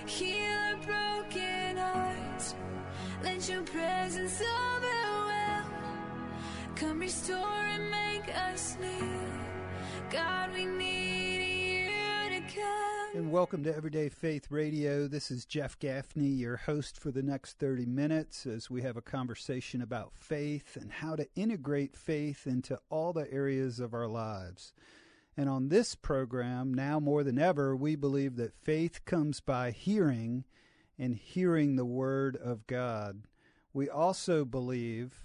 heal our broken hearts. Let your presence overwhelm. Come restore and make us new. God, we need you to come. And welcome to Everyday Faith Radio. This is Jeff Gaffney, your host for the next 30 minutes as we have a conversation about faith and how to integrate faith into all the areas of our lives. And on this program, now more than ever, we believe that faith comes by hearing and hearing the Word of God. We also believe,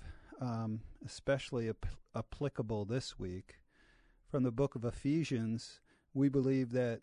especially applicable this week, from the book of Ephesians, we believe that,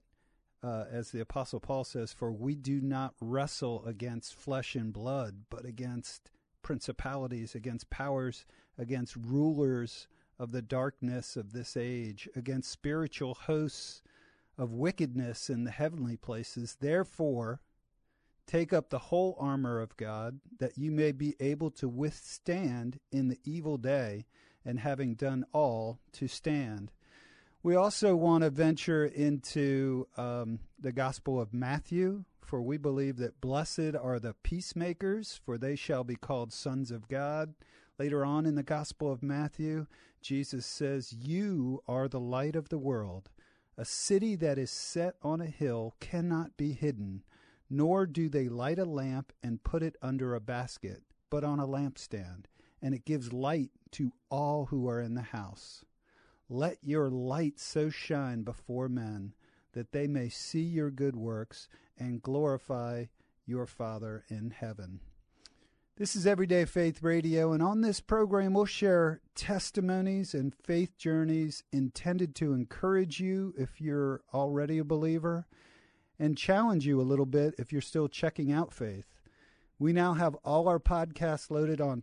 as the Apostle Paul says, for we do not wrestle against flesh and blood, but against principalities, against powers, against rulers of the darkness of this age, against spiritual hosts of wickedness in the heavenly places. Therefore, take up the whole armor of God, that you may be able to withstand in the evil day, and having done all, to stand. We also want to venture into the Gospel of Matthew, for we believe that blessed are the peacemakers, for they shall be called sons of God. Later on in the Gospel of Matthew, Jesus says, you are the light of the world. A city that is set on a hill cannot be hidden, nor do they light a lamp and put it under a basket, but on a lampstand, and it gives light to all who are in the house. Let your light so shine before men that they may see your good works and glorify your Father in heaven. This is Everyday Faith Radio, and on this program we'll share testimonies and faith journeys intended to encourage you if you're already a believer and challenge you a little bit if you're still checking out faith. We now have all our podcasts loaded on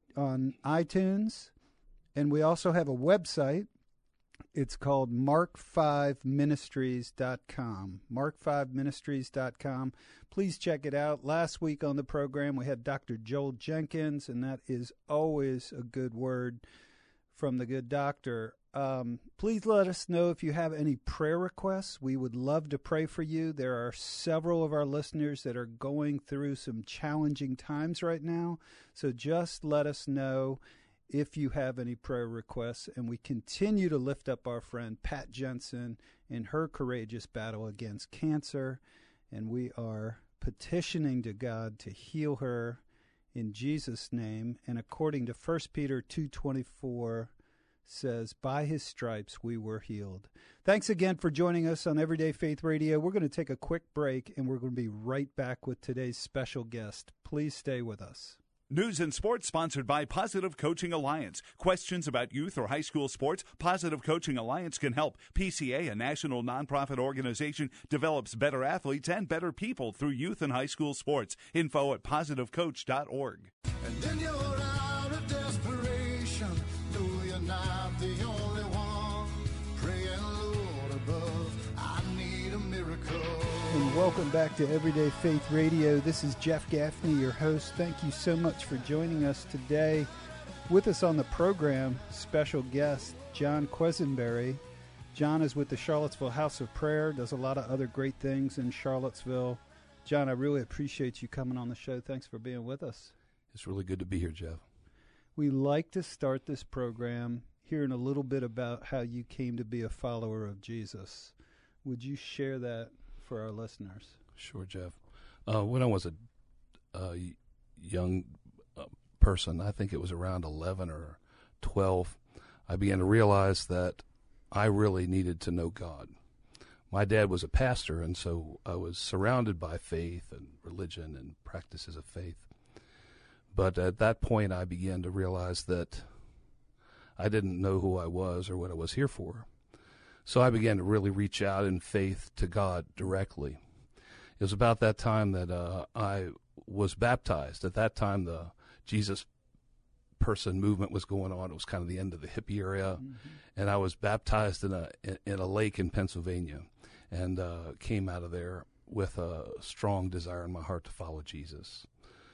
iTunes, and we also have a website. It's called Mark5Ministries.com. Mark5Ministries.com. Please check it out. Last week on the program, we had Dr. Joel Jenkins, and that is always a good word from the good doctor. Please let us know if you have any prayer requests. We would love to pray for you. There are several of our listeners that are going through some challenging times right now, so just let us know if you have any prayer requests. And we continue to lift up our friend Pat Jensen in her courageous battle against cancer, and we are petitioning to God to heal her in Jesus' name. And according to 1 Peter 2:24 says, by his stripes we were healed. Thanks again for joining us on Everyday Faith Radio. We're going to take a quick break, and we're going to be right back with today's special guest. Please stay with us. News and sports sponsored by Positive Coaching Alliance. Questions about youth or high school sports? Positive Coaching Alliance can help. PCA, a national nonprofit organization, develops better athletes and better people through youth and high school sports. Info at positivecoach.org. And then you're out of desperation. No, you're not the only one. Praying, Lord above, I need a miracle. And welcome back to Everyday Faith Radio. This is Jeff Gaffney, your host. Thank you so much for joining us today. With us on the program, special guest, John Quisenberry. John is with the Charlottesville House of Prayer, does a lot of other great things in Charlottesville. John, I really appreciate you coming on the show. Thanks for being with us. It's really good to be here, Jeff. We like to start this program hearing a little bit about how you came to be a follower of Jesus. Would you share that for our listeners? Sure, Jeff. When I was a young person, I think it was around 11 or 12, I began to realize that I really needed to know God. My dad was a pastor, and so I was surrounded by faith and religion and practices of faith. But at that point, I began to realize that I didn't know who I was or what I was here for. So I began to really reach out in faith to God directly. It was about that time that I was baptized. At that time, the Jesus person movement was going on. It was kind of the end of the hippie era, and I was baptized in a lake in Pennsylvania, and came out of there with a strong desire in my heart to follow Jesus.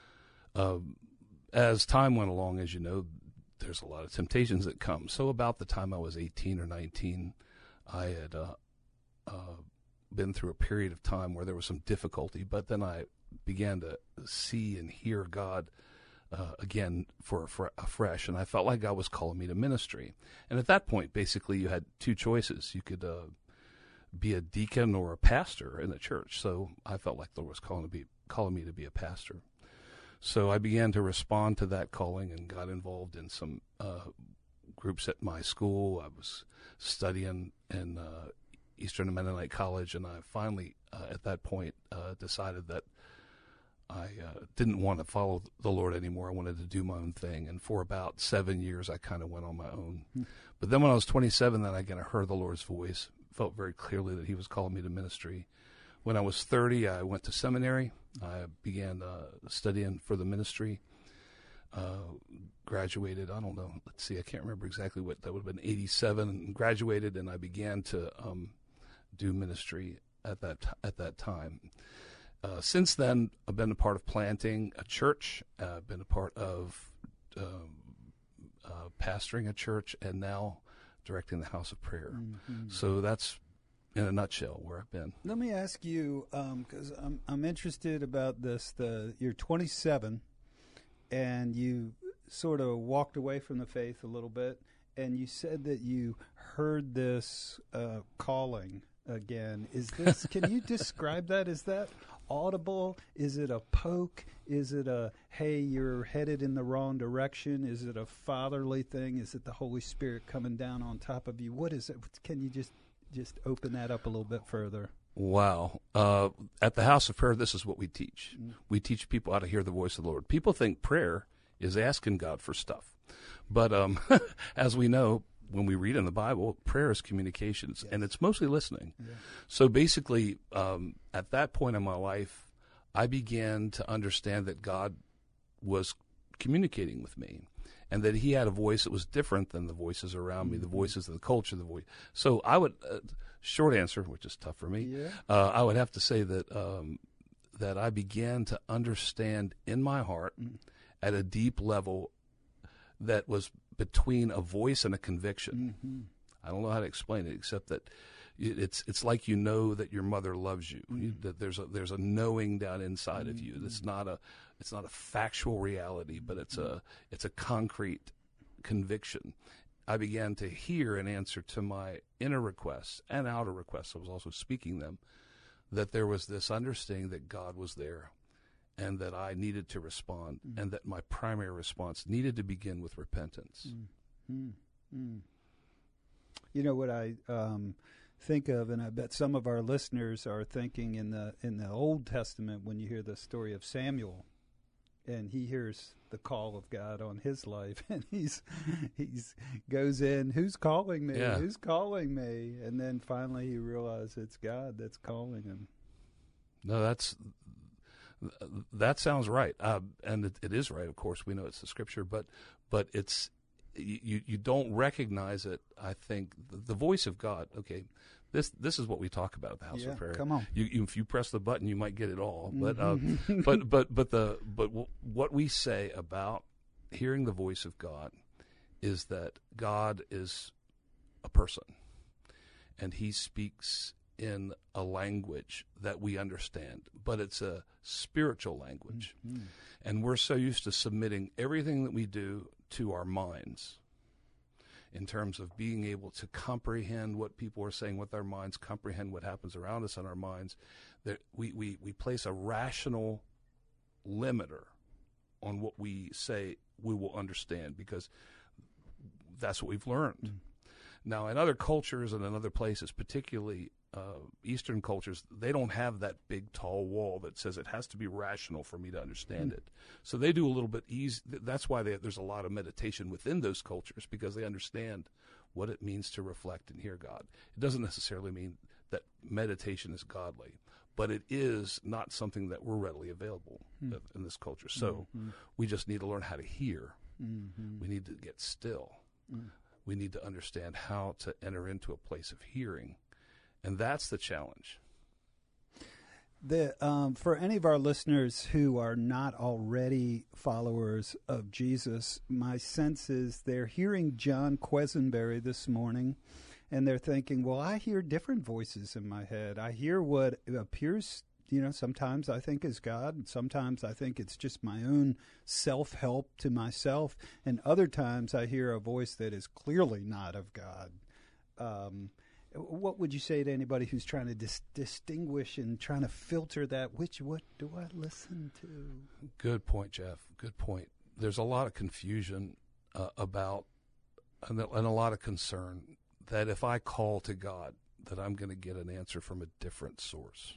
As time went along, as you know, there's a lot of temptations that come. So about the time I was 18 or 19, I had been through a period of time where there was some difficulty, but then I began to see and hear God again for afresh, and I felt like God was calling me to ministry. And at that point, basically, you had two choices. You could be a deacon or a pastor in the church. So I felt like the Lord was calling me to be a pastor. So I began to respond to that calling and got involved in some groups at my school. I was studying in Eastern Mennonite College, and I finally, at that point, decided that I didn't want to follow the Lord anymore. I wanted to do my own thing. And for about 7 years, I kind of went on my own. But then when I was 27, then I kind of heard the Lord's voice, felt very clearly that he was calling me to ministry. When I was 30, I went to seminary. I began studying for the ministry. Graduated, I don't know, I can't remember exactly what, that would have been 87, and graduated, and I began to do ministry at that time. Since then, I've been a part of planting a church, been a part of pastoring a church, and now directing the House of Prayer. Mm-hmm. So that's, in a nutshell, where I've been. Let me ask you, because I'm interested about this. You're 27, and you sort of walked away from the faith a little bit, and you said that you heard this calling again. Is this? Can you describe that? Is that audible? Is it a poke? Is it a, hey, you're headed in the wrong direction? Is it a fatherly thing? Is it the Holy Spirit coming down on top of you? What is it? Can you just open that up a little bit further? Wow. At the House of Prayer, this is what we teach. We teach people how to hear the voice of the Lord. People think prayer is asking God for stuff. But as we know, when we read in the Bible, prayer is communications, and it's mostly listening. Yeah. So basically, at that point in my life, I began to understand that God was communicating with me, and that he had a voice that was different than the voices around me, the voices of the culture, the voice. So I would, short answer, which is tough for me, I would have to say that that I began to understand in my heart at a deep level that was between a voice and a conviction. Mm-hmm. I don't know how to explain it, except that it's like you know that your mother loves you. That there's a knowing down inside of you. It's not a factual reality, but it's a concrete conviction. I began to hear an answer to my inner requests and outer requests. I was also speaking them. That there was this understanding that God was there, and that I needed to respond, and that my primary response needed to begin with repentance. You know what I think of, and I bet some of our listeners are thinking in the Old Testament when you hear the story of Samuel, and he hears the call of God on his life, and he's goes in, who's calling me? Yeah. Who's calling me? And then finally he realizes it's God that's calling him. No, that sounds right, and it is right. Of course, we know it's the Scripture, but it's you don't recognize it. I think the voice of God. Okay, this is what we talk about at the House of Prayer. Come on, if you press the button, you might get it all. But but what we say about hearing the voice of God is that God is a person, and He speaks in a language that we understand, but it's a spiritual language. Mm-hmm. And we're so used to submitting everything that we do to our minds in terms of being able to comprehend what people are saying with our minds, comprehend what happens around us in our minds, that we place a rational limiter on what we say we will understand, because that's what we've learned. Mm-hmm. Now, in other cultures and in other places, particularly Eastern cultures, they don't have that big, tall wall that says it has to be rational for me to understand it. So they do a little bit easy. That's why there's a lot of meditation within those cultures, because they understand what it means to reflect and hear God. It doesn't necessarily mean that meditation is godly, but it is not something that we're readily available in this culture. So we just need to learn how to hear. Mm-hmm. We need to get still. We need to understand how to enter into a place of hearing. And that's the challenge. For any of our listeners who are not already followers of Jesus, my sense is they're hearing John Quesenberry this morning, and they're thinking, well, I hear different voices in my head. I hear what appears, sometimes I think is God, and sometimes I think it's just my own self-help to myself, and other times I hear a voice that is clearly not of God. What would you say to anybody who's trying to distinguish and trying to filter that? What do I listen to? Good point, Jeff. Good point. There's a lot of confusion about and a lot of concern that if I call to God, that I'm going to get an answer from a different source.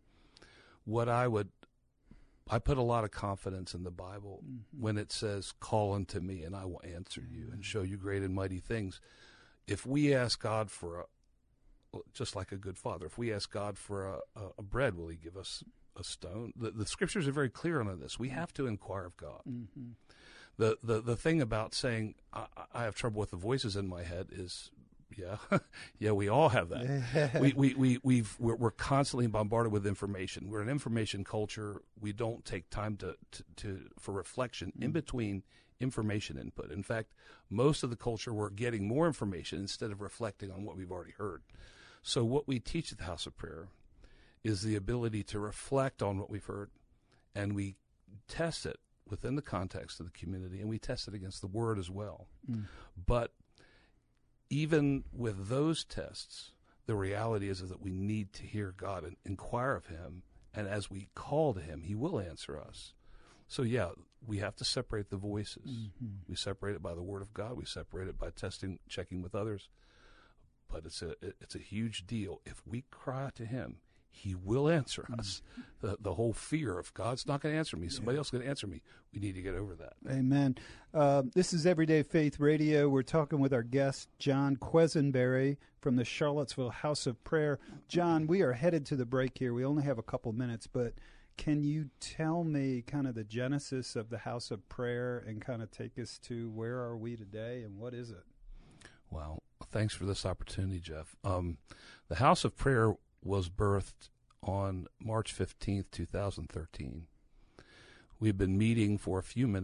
I put a lot of confidence in the Bible when it says, call unto me and I will answer you and show you great and mighty things. If we ask God for just like a good father, if we ask God for a bread, will he give us a stone? The scriptures are very clear on this. We have to inquire of God. The thing about saying I have trouble with the voices in my head is, yeah, we all have that. We're constantly bombarded with information. We're an information culture. We don't take time for reflection in between information input. In fact, most of the culture, we're getting more information instead of reflecting on what we've already heard. So what we teach at the House of Prayer is the ability to reflect on what we've heard, and we test it within the context of the community, and we test it against the Word as well. But even with those tests, the reality is that we need to hear God and inquire of him, and as we call to him, he will answer us. So, we have to separate the voices. We separate it by the Word of God. We separate it by checking with others. But it's a huge deal. If we cry out to him, he will answer us. The whole fear of God's not going to answer me, somebody else is going to answer me, we need to get over that. Amen. This is Everyday Faith Radio. We're talking with our guest, John Quesenberry from the Charlottesville House of Prayer. John, we are headed to the break here. We only have a couple minutes, but can you tell me kind of the genesis of the House of Prayer and kind of take us to where are we today and what is it? Well, thanks for this opportunity, Jeff. The House of Prayer was birthed on March 15th, 2013. We've been meeting for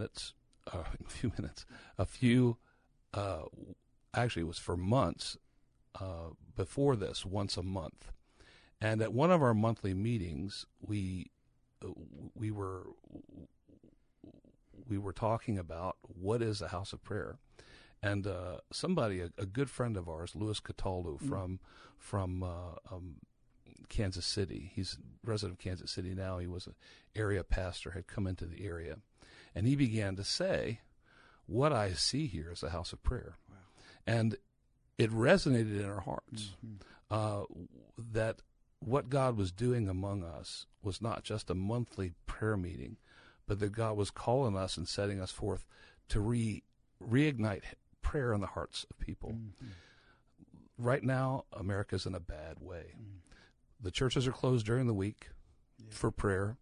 actually it was for months before this, once a month. And at one of our monthly meetings, we were talking about what is a House of Prayer. And somebody, a good friend of ours, Louis Cataldo from Kansas City. He's a resident of Kansas City now. He was an area pastor, had come into the area. And he began to say, what I see here is a house of prayer. Wow. And it resonated in our hearts that what God was doing among us was not just a monthly prayer meeting, but that God was calling us and setting us forth to reignite prayer in the hearts of people. Right now, America's in a bad way. The churches are closed during the week for prayer.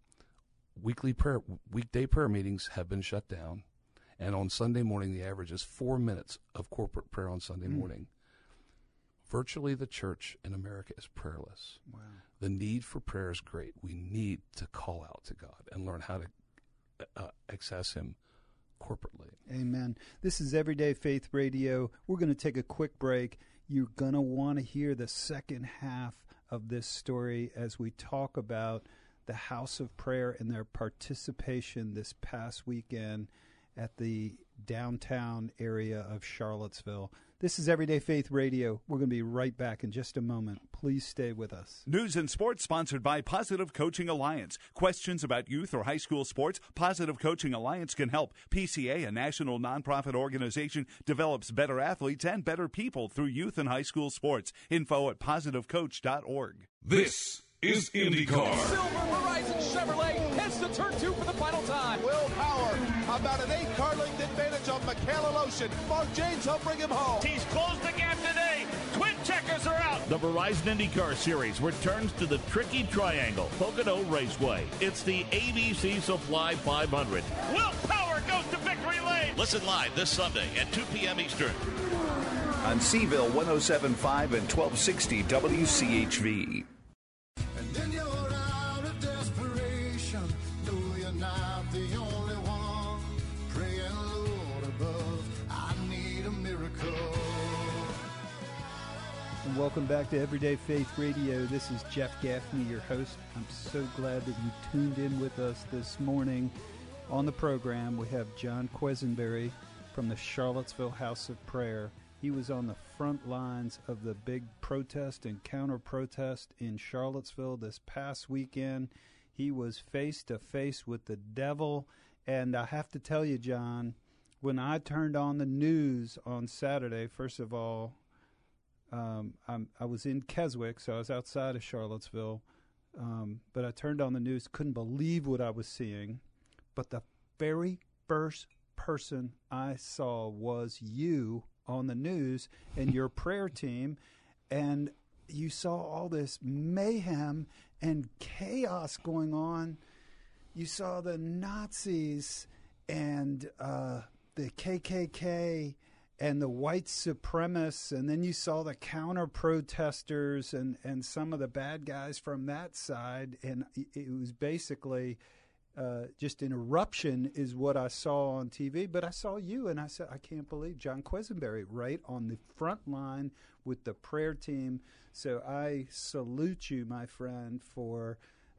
Weekday prayer meetings have been shut down. And on Sunday morning, the average is 4 minutes of corporate prayer on Sunday morning. Virtually the church in America is prayerless. Wow. The need for prayer is great. We need to call out to God and learn how to access him corporately. Amen. This is Everyday Faith Radio. We're going to take a quick break. You're going to want to hear the second half of this story as we talk about the House of Prayer and their participation this past weekend at the downtown area of Charlottesville. This is Everyday Faith Radio. We're going to be right back in just a moment. Please stay with us. News and sports sponsored by Positive Coaching Alliance. Questions about youth or high school sports? Positive Coaching Alliance can help. PCA, a national nonprofit organization, develops better athletes and better people through youth and high school sports. Info at positivecoach.org. This is IndyCar. Silver Horizon Chevrolet heads to turn 2 for the final time. Will Power about an 8-car length advantage on Michaela Lotion. Mark James helped bring him home. He's closed the gap today. Twin checkers are out. The Verizon IndyCar Series returns to the tricky triangle, Pocono Raceway. It's the ABC Supply 500. Will Power goes to victory lane. Listen live this Sunday at 2 p.m. Eastern. On Seville 107.5 and 1260 WCHV. And then you're out of desperation. No, you're not the only one. Praying, Lord above, I need a miracle. welcome back to Everyday Faith Radio. This is Jeff Gaffney, your host. I'm so glad that you tuned in with us this morning. On the program, we have John Quisenberry from the Charlottesville House of Prayer. He was on the front lines of the big protest and counter-protest in Charlottesville this past weekend. He was face-to-face with the devil, and I have to tell you, John, when I turned on the news on Saturday, first of all, I was in Keswick, so I was outside of Charlottesville, but I turned on the news, couldn't believe what I was seeing. But the very first person I saw was you on the news and your prayer team, and you saw all this mayhem and chaos going on. You saw the Nazis and the KKK and the white supremacists, and then you saw the counter-protesters and some of the bad guys from that side, and it was basically just an eruption is what I saw on TV. But I saw you, and I said, I can't believe John Quisenberry right on the front line with the prayer team. So I salute you, my friend, for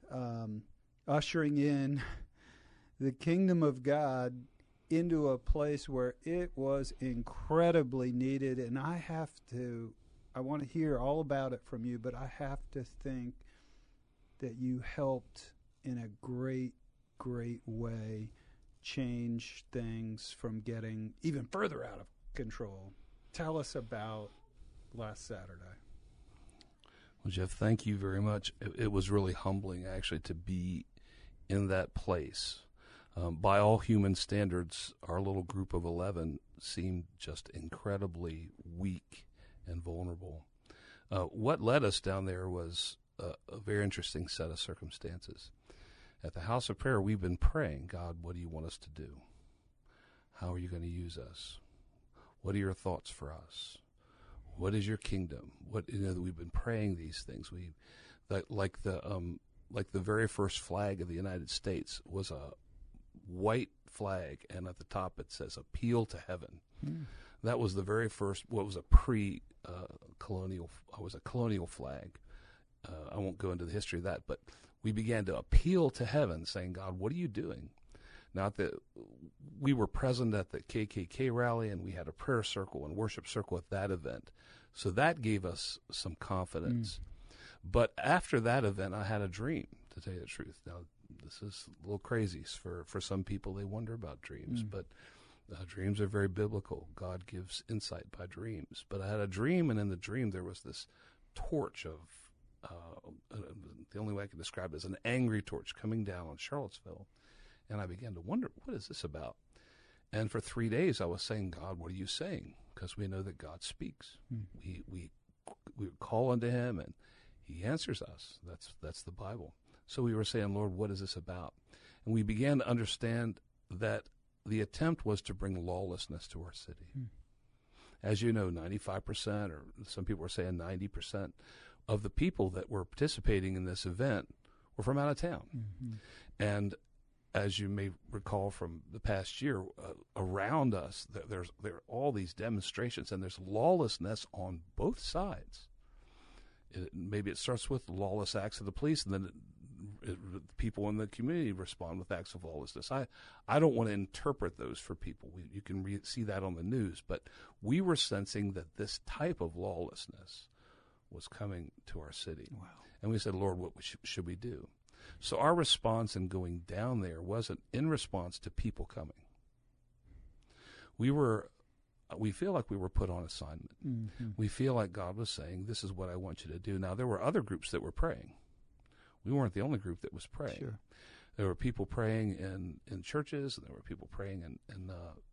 ushering in the kingdom of God into a place where it was incredibly needed. And I want to hear all about it from you, but I have to think that you helped in a great way change things from getting even further out of control. Tell us about last Saturday. Well, Jeff, thank you very much. It was really humbling, actually, to be in that place. By all human standards, our little group of 11 seemed just incredibly weak and vulnerable. What led us down there was a very interesting set of circumstances. At the House of Prayer, we've been praying, God, what do you want us to do? How are you going to use us? What are your thoughts for us? What is your kingdom? We've been praying these things. Like the very first flag of the United States was a white flag, and at the top it says "Appeal to Heaven." That was the very first. What was a colonial flag. I won't go into the history of that, but we began to appeal to heaven, saying, God, what are you doing? Now, we were present at the KKK rally, and we had a prayer circle and worship circle at that event. So that gave us some confidence. But after that event, I had a dream, to tell you the truth. Now, this is a little crazy for some people. They wonder about dreams, but dreams are very biblical. God gives insight by dreams. But I had a dream, and in the dream there was this torch of, the only way I can describe it is an angry torch coming down on Charlottesville. And I began to wonder, what is this about? And for 3 days I was saying, God, what are you saying? Because we know that God speaks. We call unto him, and he answers us. That's the Bible. So we were saying, Lord, what is this about? And we began to understand that the attempt was to bring lawlessness to our city. As you know, 95%, or some people were saying 90%, of the people that were participating in this event were from out of town. And as you may recall from the past year, around us, there are all these demonstrations, and there's lawlessness on both sides. Maybe it starts with lawless acts of the police, and then people in the community respond with acts of lawlessness. I don't want to interpret those for people. You can see that on the news, but we were sensing that this type of lawlessness was coming to our city. Wow. And we said, Lord, what should we do? So our response in going down there wasn't in response to people coming. We feel like we were put on assignment. We feel like God was saying, this is what I want you to do. Now, there were other groups that were praying. We weren't the only group that was praying. Sure. There were people praying in churches, and there were people praying in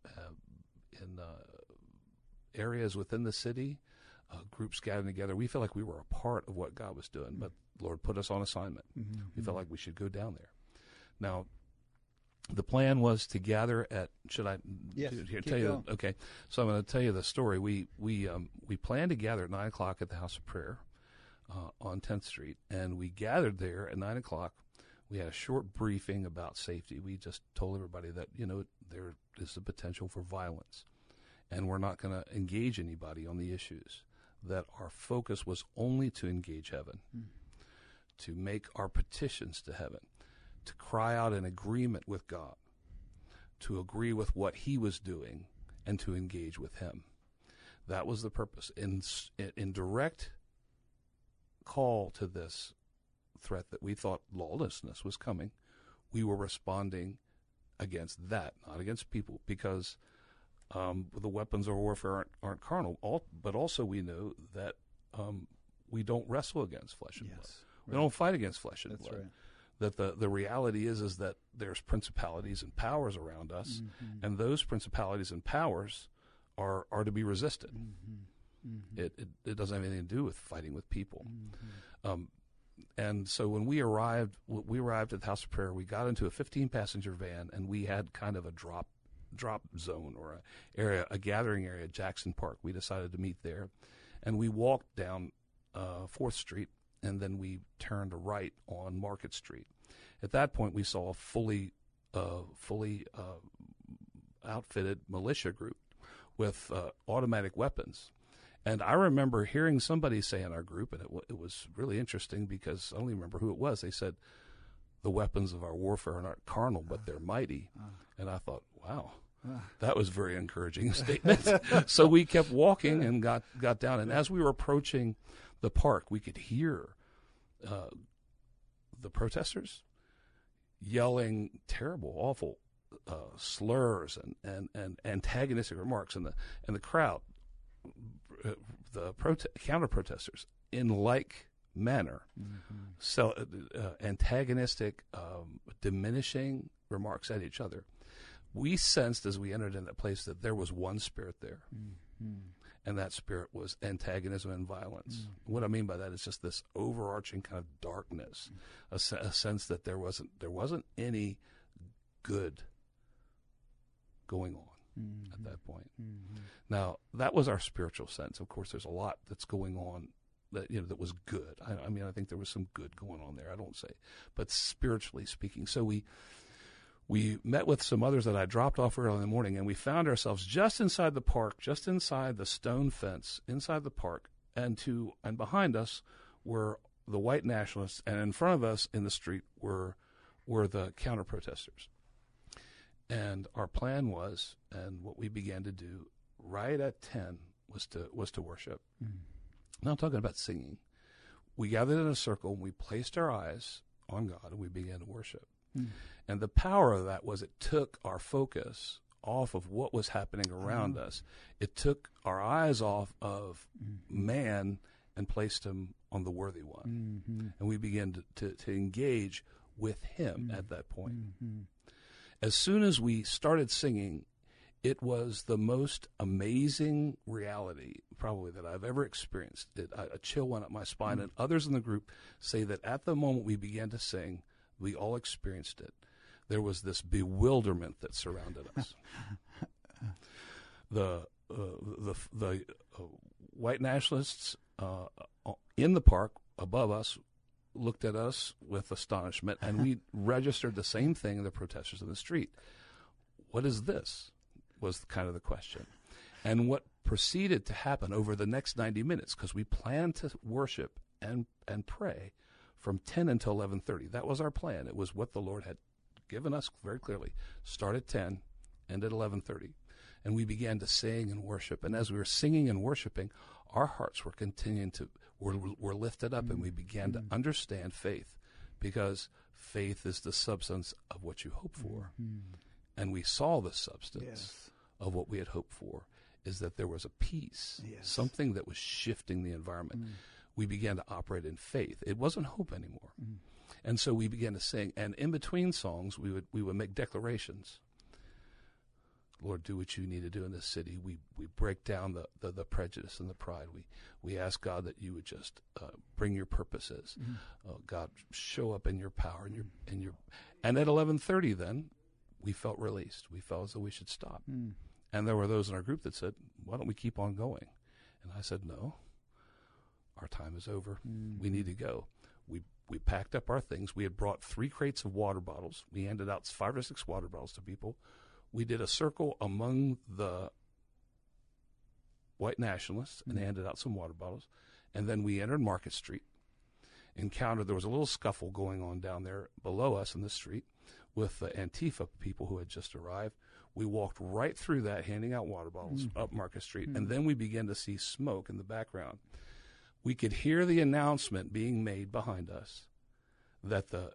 areas within the city, groups gathering together. We felt like we were a part of what God was doing, but Lord put us on assignment. We felt like we should go down there. Now, the plan was to gather at. Should I? Yes. Tell you? Okay. So I'm going to tell you the story. We planned to gather at 9:00 at the House of Prayer on 10th Street, and we gathered there at 9:00. We had a short briefing about safety. We just told everybody that there is the potential for violence, and we're not going to engage anybody on the issues. that our focus was only to engage heaven, to make our petitions to heaven, to cry out in agreement with God, to agree with what he was doing, and to engage with him. That was the purpose. In direct call to this threat that we thought lawlessness was coming, we were responding against that, not against people, because the weapons of warfare aren't carnal. But also we know that we don't wrestle against flesh and blood. Right. We don't fight against flesh and blood. Right. That the reality is that there's principalities and powers around us, and those principalities and powers are to be resisted. It doesn't have anything to do with fighting with people. And so when we arrived at the House of Prayer, we got into a 15-passenger van, and we had kind of a drop zone or a gathering area at Jackson Park. We decided to meet there, and we walked down 4th Street, and then we turned right on Market Street. At that point, we saw a fully outfitted militia group with automatic weapons. And I remember hearing somebody say in our group, and it was really interesting because I don't even remember who it was. They said, the weapons of our warfare are not carnal, but they're mighty. And I thought, wow, that was a very encouraging statement. So we kept walking and got down. And as we were approaching the park, we could hear the protesters yelling terrible, awful slurs and antagonistic remarks. And the crowd, the counter-protesters, in like manner, antagonistic, diminishing remarks at each other. We sensed as we entered in that place that there was one spirit there, and that spirit was antagonism and violence. What I mean by that is just this overarching kind of darkness, a sense that there wasn't any good going on at that point. Now, that was our spiritual sense. Of course, there's a lot that's going on that was good. I mean, I think there was some good going on there. I don't say, but spiritually speaking. So we met with some others that I dropped off early in the morning, and we found ourselves just inside the park, just inside the stone fence, inside the park, and behind us were the white nationalists, and in front of us in the street were the counter-protesters. And our plan was, and what we began to do right at 10 was to worship. Now I'm talking about singing. We gathered in a circle, and we placed our eyes on God, and we began to worship. And the power of that was it took our focus off of what was happening around us. It took our eyes off of man and placed him on the worthy one. And we began to engage with him at that point. As soon as we started singing, it was the most amazing reality probably that I've ever experienced. A chill went up my spine, and others in the group say that at the moment we began to sing, we all experienced it. There was this bewilderment that surrounded us. The white nationalists in the park above us looked at us with astonishment, and we registered the same thing in the protesters in the street. What is this? Was kind of the question. And what proceeded to happen over the next 90 minutes, because we planned to worship and pray from 10 until 11:30. That was our plan. It was what the Lord had given us very clearly. Start at 10, end at 11:30. And we began to sing and worship. And as we were singing and worshiping, our hearts were were lifted up, and we began to understand faith, because faith is the substance of what you hope for. And we saw the substance of what we had hoped for, is that there was a peace, something that was shifting the environment. We began to operate in faith. It wasn't hope anymore. And so we began to sing. And in between songs, we would make declarations. Lord, do what you need to do in this city. We break down the prejudice and the pride. We ask God that you would just bring your purposes. God, show up in your power and at 11:30 then we felt released. We felt as though we should stop. And there were those in our group that said, why don't we keep on going? And I said, no, our time is over. We need to go. We packed up our things. We had brought 3 crates of water bottles. We handed out 5 or 6 water bottles to people. We did a circle among the white nationalists, and they handed out some water bottles. And then we entered Market Street, there was a little scuffle going on down there below us in the street with the Antifa people who had just arrived. We walked right through that, handing out water bottles up Market Street, and then we began to see smoke in the background. We could hear the announcement being made behind us that the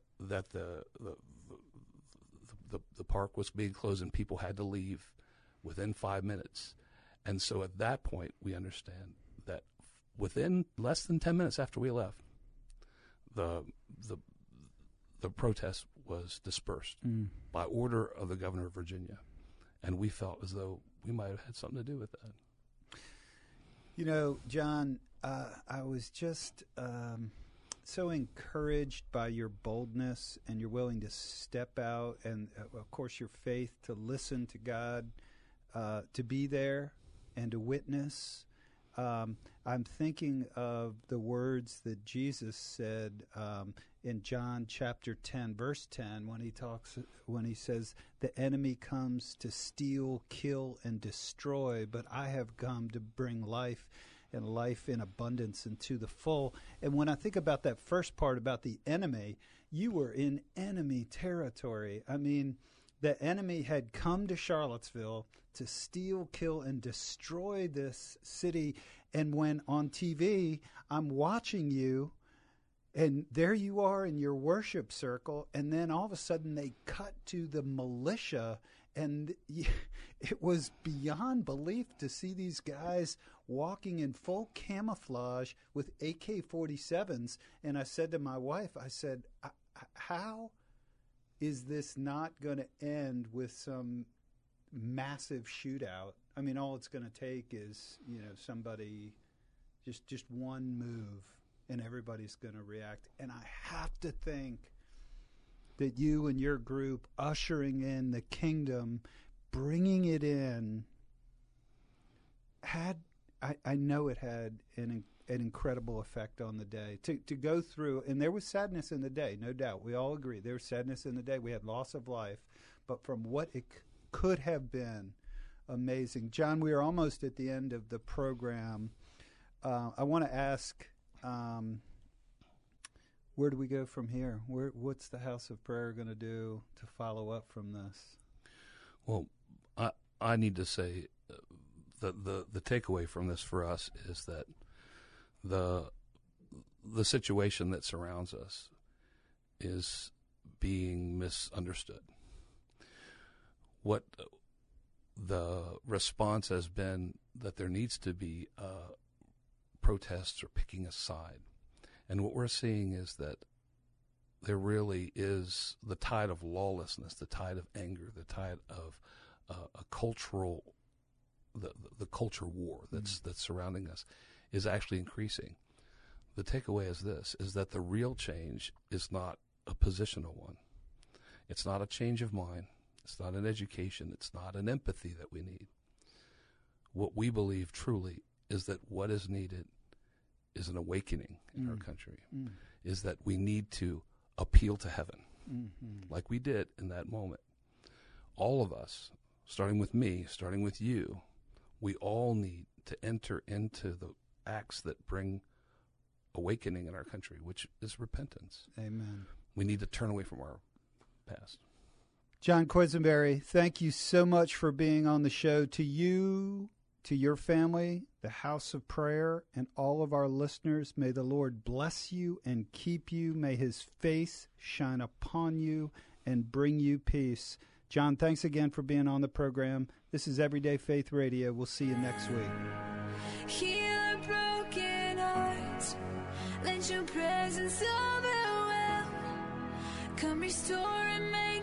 park was being closed and people had to leave within 5 minutes. And so at that point, we understand that within less than 10 minutes after we left, the protest was dispersed by order of the governor of Virginia. And we felt as though we might have had something to do with that. You know, John, I was just so encouraged by your boldness and your willing to step out and, of course, your faith to listen to God, to be there and to witness. I'm thinking of the words that Jesus said in John chapter 10, verse 10, when he says, "The enemy comes to steal, kill, and destroy, but I have come to bring life and life in abundance and to the full." And when I think about that first part about the enemy, you were in enemy territory. I mean, the enemy had come to Charlottesville to steal, kill, and destroy this city. And when on TV, I'm watching you, and there you are in your worship circle, and then all of a sudden they cut to the militia, and it was beyond belief to see these guys walking in full camouflage with AK-47s. And I said to my wife, I said, how is this not going to end with some massive shootout? I mean, all it's going to take is, somebody, just one move, and everybody's going to react. And I have to think that you and your group ushering in the kingdom, bringing it in, I know it had an incredible effect on the day. To go through, and there was sadness in the day, no doubt. We all agree. There was sadness in the day. We had loss of life. But from what it could have been, amazing. John, we are almost at the end of the program. I want to ask, where do we go from here? What's the House of Prayer going to do to follow up from this? Well, I need to say the takeaway from this for us is that the situation that surrounds us is being misunderstood. What the response has been that there needs to be protests or picking a side. And what we're seeing is that there really is the tide of lawlessness, the tide of anger, the tide of a cultural, the culture war that's surrounding us is actually increasing. The takeaway is this, is that the real change is not a positional one. It's not a change of mind. It's not an education. It's not an empathy that we need. What we believe truly is that what is needed is an awakening in our country, is that we need to appeal to heaven, like we did in that moment. All of us, starting with me, starting with you, we all need to enter into the acts that bring awakening in our country, which is repentance. Amen. We need to turn away from our past. John Quisenberry, thank you so much for being on the show. To you, to your family, the House of Prayer, and all of our listeners, may the Lord bless you and keep you. May his face shine upon you and bring you peace. John, thanks again for being on the program. This is Everyday Faith Radio. We'll see you next week. Heal our broken hearts. Let your presence overwhelm. Come restore and make